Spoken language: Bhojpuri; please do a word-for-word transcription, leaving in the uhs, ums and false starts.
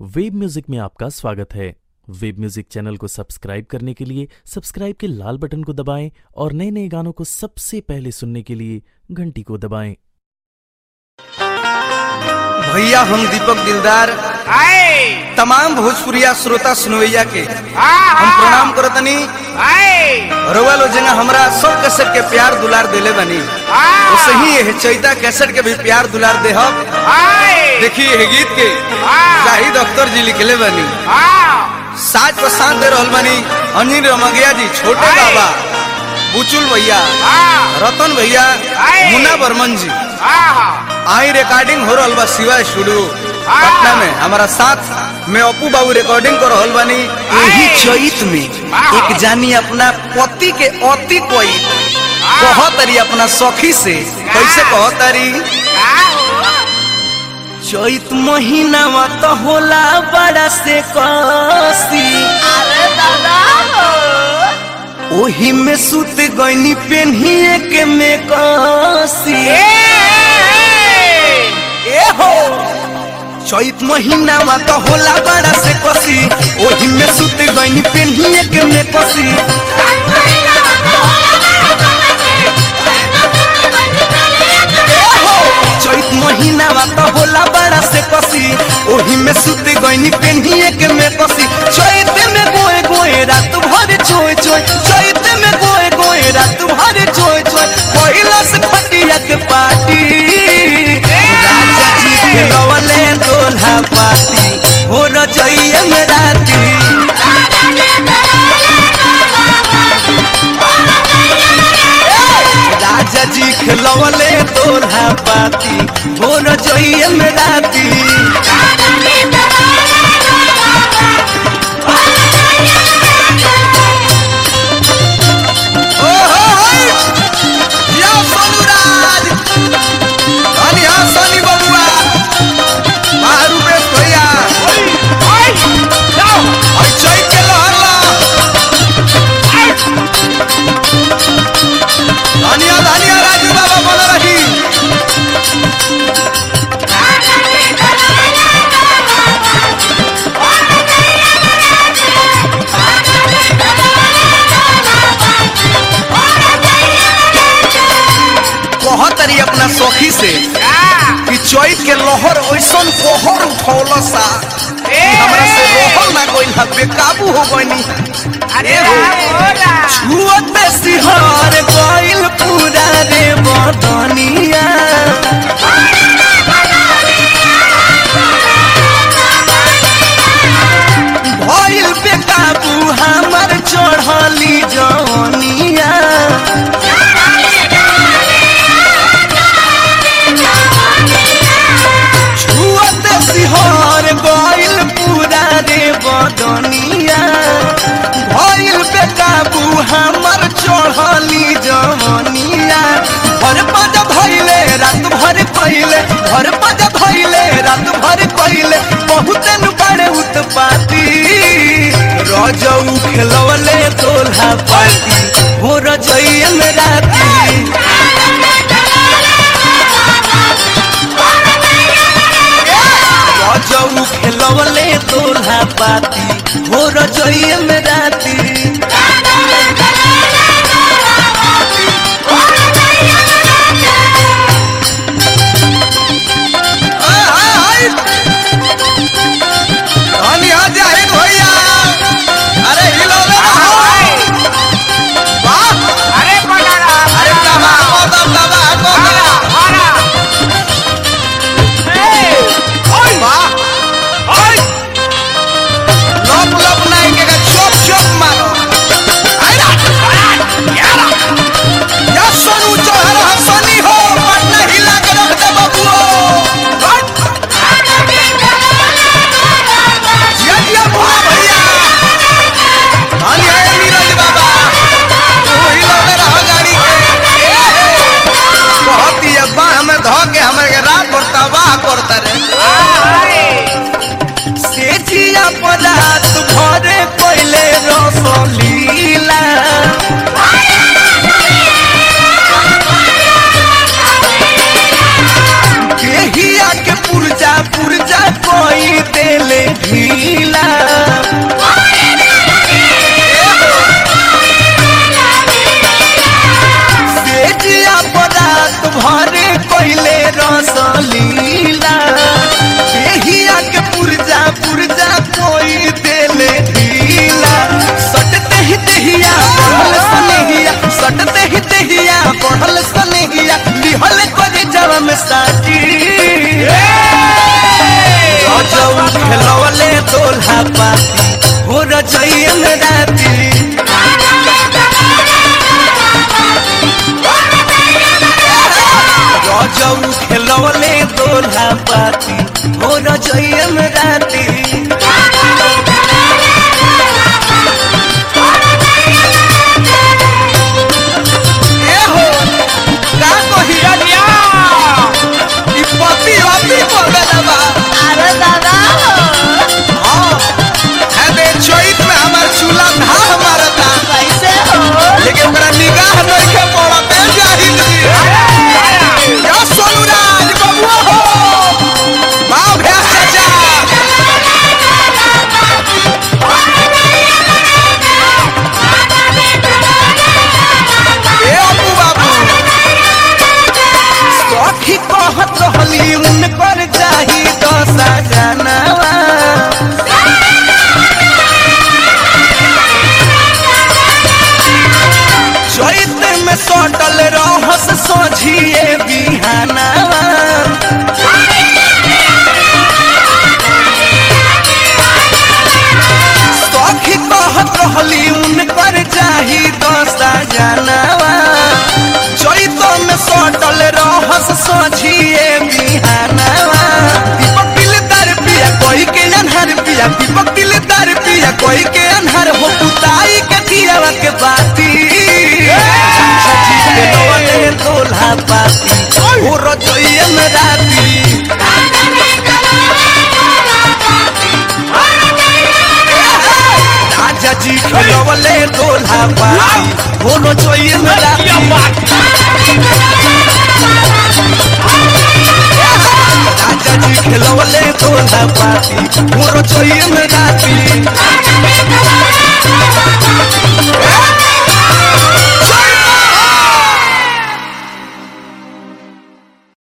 वेब म्यूजिक में आपका स्वागत है। वेब म्यूजिक चैनल को सब्सक्राइब करने के लिए सब्सक्राइब के लाल बटन को दबाएं और नए नए गानों को सबसे पहले सुनने के लिए घंटी को दबाएं। भैया हम दीपक दिलदार तमाम भोजपुरिया श्रोता सुनवैया के हम प्रणाम करतनी। रउआ लो जना हमरा सब कैसेट के प्यार दुलार देले बनी, वैसे ही ये चैता कैसेट के भी प्यार दुलार दे। देखिए ये गीत के जाहिद अख्तर जी लिखले बनी, साज पर साथ दे रहल बनी अनिल रमगिया जी, छोटे बाबा, बुचुल भैया, रतन भैया, मुन्ना बर्मन जी। आई रिकॉर्डिंग हो रहल बा शिवा स्टूडियो पटना में। हमारा साथ में अपू बाबू रिकॉर्डिंग कर रहल बानी। यही चैत में एक जानी अपना पति के अति कोई कहतरी अपना सखी से, कैसे कहतरी? चैत महीना में तो होला बड़ा से कसी, अरे दादा ओही में सुत गईनी पेन्हिए के में कसी। ए हो चैत महीना में तो होला बड़ा से कसी, ओही में सुत गईनी पेन्हिए के में कसी। चैत महीना में तो होला बड़ा से कसी, ओही में सुत गईनी पेन्हिए के में कसी। चैत में गोए गोए रात भर चोय चोय, चैत में गोए गोए रात भर चोय चोय, पहिला से खटिया के पार्टी राजा जी के लवले दोल्हा पाती हो रजइया में राती। राजा जी खिलवले दोल्हा पाती हो रजइया में राती। कहतरी अपना सखी से कि चैत के लहर ऐसन कहर उठौला सा हमरा से रोहल ना कोई ना बेकाबू हो गईनी। अरे छुअत सिहर गइल पूरा रे बदनिया, भइल बेकाबू हमर चढ़ली जवनिया। सिहर गइल पूरा रे बदनिया, भइल बेकाबू हमर चढ़ली जवनिया। भर पद भइले रात भर कइले, भर पद भइले रात भर कइले, बहुते नु बड़े उत्पाती रजऊ खेलवले दोल्हा पाती हो रजइया में राती। रजऊ खेलवले दोल्हा पाती हो रजइया में राती। पुरजा पुरजा कोई तेले भी रजोइए में राती रजऊ खेलवले दोल्हा पाती हो रजोइए में राती लेकिन मेरा निगाह नहीं के पड़ते जाहिल जी या सोनूराज बबुआ हो माँ भैंस चाचा ए अबू बाबू सखी कहत रहली उनकर जाही दशा जानवा चैत में सटल रहस सोझिए बिहानवा सखी कहत रहली उनकर जाही दशा जानवा चैत में सटल रहस सोझिए बिहानवा दीपक दिलदार पिया कोई के अनहर पिया दीपक दिलदार पिया कोई के अनहर हो पुताई के दियावा के बाती दोल्हा पाती हो रजोइए में राती राजा जी खेलवले दोल्हा पाती हो रजोइए में राती राजा जी खेलवले दोल्हा पाती हो रजोइए में राती